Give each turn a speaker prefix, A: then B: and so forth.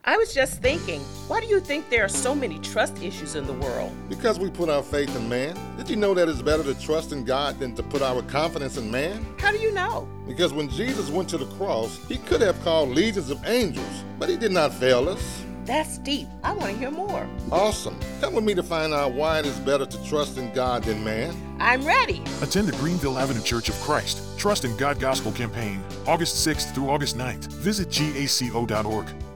A: I was just thinking, why do you think there are so many trust issues in the world?
B: Because we put our faith in man. Did you know that it's better to trust in God than to put our confidence in man?
A: How do you know?
B: Because when Jesus went to the cross, he could have called legions of angels, but he did not fail us.
A: That's deep. I want to hear more.
B: Awesome. Come with me to find out why it is better to trust in God than man.
A: I'm ready.
C: Attend the Greenville Avenue Church of Christ Trust in God Gospel Campaign, August 6th through August 9th. Visit gaco.org.